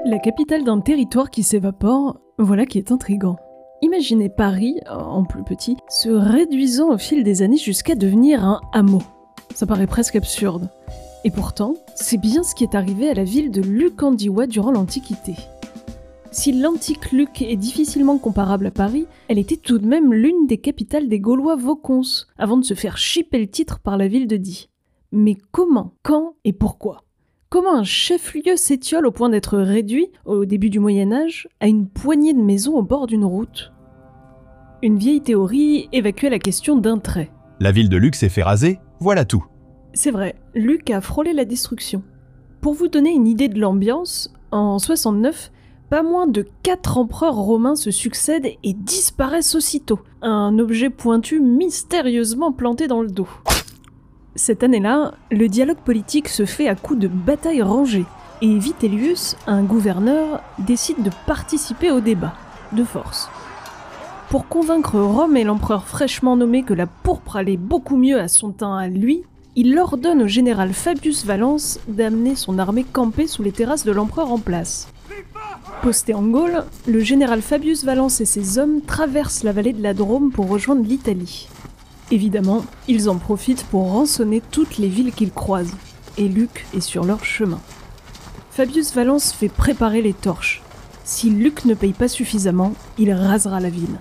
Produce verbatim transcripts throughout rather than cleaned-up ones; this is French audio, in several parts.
La capitale d'un territoire qui s'évapore, voilà qui est intriguant. Imaginez Paris, en plus petit, se réduisant au fil des années jusqu'à devenir un hameau. Ça paraît presque absurde. Et pourtant, c'est bien ce qui est arrivé à la ville de Lucandiwa durant l'Antiquité. Si l'antique Luc est difficilement comparable à Paris, elle était tout de même l'une des capitales des Gaulois Voconces, avant de se faire chipper le titre par la ville de Die. Mais comment, quand et pourquoi ? Comment un chef-lieu s'étiole au point d'être réduit, au début du Moyen-Âge, à une poignée de maisons au bord d'une route ? Une vieille théorie évacuait la question d'un trait. La ville de Luc s'est fait raser, voilà tout. C'est vrai, Luc a frôlé la destruction. Pour vous donner une idée de l'ambiance, en soixante-neuf, pas moins de quatre empereurs romains se succèdent et disparaissent aussitôt, un objet pointu mystérieusement planté dans le dos. Cette année-là, le dialogue politique se fait à coups de batailles rangées, et Vitellius, un gouverneur, décide de participer au débat, de force. Pour convaincre Rome et l'empereur fraîchement nommé que la pourpre allait beaucoup mieux à son teint à lui, il ordonne au général Fabius Valens d'amener son armée camper sous les terrasses de l'empereur en place. Posté en Gaule, le général Fabius Valens et ses hommes traversent la vallée de la Drôme pour rejoindre l'Italie. Évidemment, ils en profitent pour rançonner toutes les villes qu'ils croisent, et Luc est sur leur chemin. Fabius Valens fait préparer les torches. Si Luc ne paye pas suffisamment, il rasera la ville.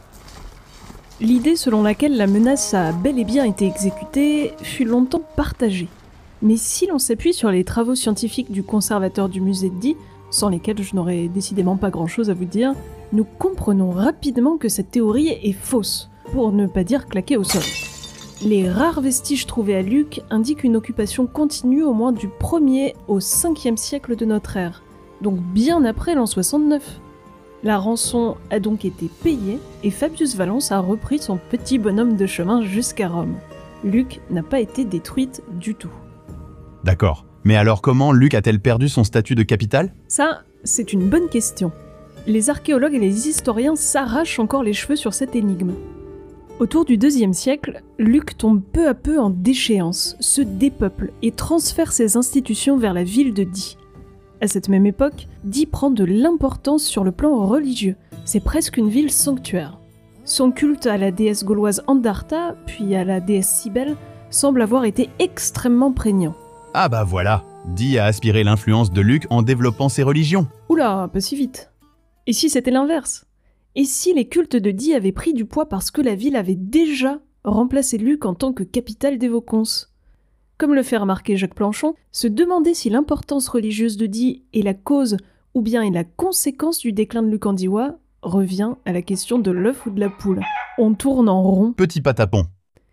L'idée selon laquelle la menace a bel et bien été exécutée fut longtemps partagée. Mais si l'on s'appuie sur les travaux scientifiques du conservateur du musée de Die, sans lesquels je n'aurais décidément pas grand-chose à vous dire, nous comprenons rapidement que cette théorie est fausse, pour ne pas dire claquée au sol. Les rares vestiges trouvés à Luc indiquent une occupation continue au moins du premier au cinquième siècle de notre ère, donc bien après l'an soixante-neuf. La rançon a donc été payée et Fabius Valens a repris son petit bonhomme de chemin jusqu'à Rome. Luc n'a pas été détruite du tout. D'accord. Mais alors comment Luc a-t-elle perdu son statut de capitale ? Ça, c'est une bonne question. Les archéologues et les historiens s'arrachent encore les cheveux sur cette énigme. Autour du deuxième siècle, Luc tombe peu à peu en déchéance, se dépeuple et transfère ses institutions vers la ville de Die. À cette même époque, Die prend de l'importance sur le plan religieux. C'est presque une ville sanctuaire. Son culte à la déesse gauloise Andarta, puis à la déesse Cybèle, semble avoir été extrêmement prégnant. Ah bah voilà, Die a aspiré l'influence de Luc en développant ses religions. Oula, pas si vite. Et si c'était l'inverse ? Et si les cultes de Die avaient pris du poids parce que la ville avait déjà remplacé Luc en tant que capitale des Voconces ? Comme le fait remarquer Jacques Planchon, se demander si l'importance religieuse de Die est la cause ou bien est la conséquence du déclin de Lucandiwa revient à la question de l'œuf ou de la poule. On tourne en rond. Petit patapon.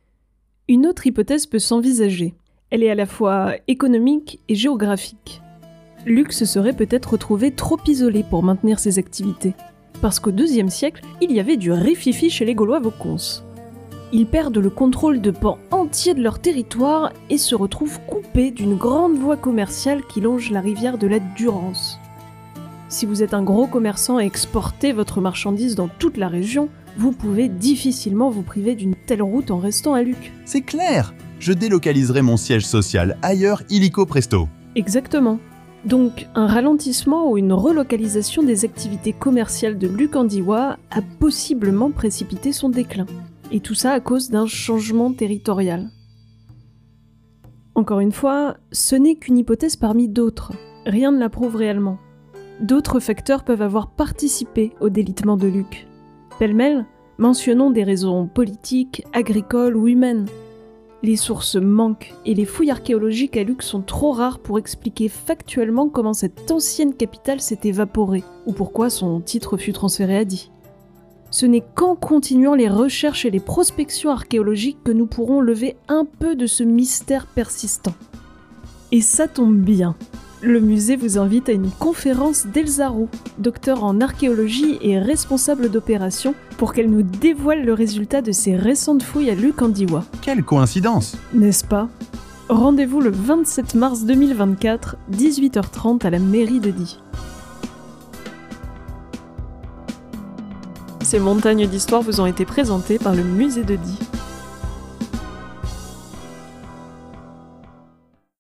Une autre hypothèse peut s'envisager. Elle est à la fois économique et géographique. Luc se serait peut-être retrouvé trop isolé pour maintenir ses activités. Parce qu'au deuxième siècle, il y avait du rififi chez les Gaulois Voconces. Ils perdent le contrôle de pans entiers de leur territoire et se retrouvent coupés d'une grande voie commerciale qui longe la rivière de la Durance. Si vous êtes un gros commerçant et exportez votre marchandise dans toute la région, vous pouvez difficilement vous priver d'une telle route en restant à Luc. C'est clair ! Je délocaliserai mon siège social ailleurs illico presto. Exactement. Donc, un ralentissement ou une relocalisation des activités commerciales de Lucandiwa a possiblement précipité son déclin. Et tout ça à cause d'un changement territorial. Encore une fois, ce n'est qu'une hypothèse parmi d'autres. Rien ne la prouve réellement. D'autres facteurs peuvent avoir participé au délitement de Luc. Pêle-mêle, mentionnons des raisons politiques, agricoles ou humaines. Les sources manquent et les fouilles archéologiques à Luc sont trop rares pour expliquer factuellement comment cette ancienne capitale s'est évaporée ou pourquoi son titre fut transféré à Die. Ce n'est qu'en continuant les recherches et les prospections archéologiques que nous pourrons lever un peu de ce mystère persistant. Et ça tombe bien. Le musée vous invite à une conférence d'Elsa Roux, docteur en archéologie et responsable d'opération, pour qu'elle nous dévoile le résultat de ses récentes fouilles à Lucandiwa. Quelle coïncidence ! N'est-ce pas ? Rendez-vous le vingt-sept mars deux mille vingt-quatre, dix-huit heures trente à la mairie de Die. Ces montagnes d'histoire vous ont été présentées par le musée de Die.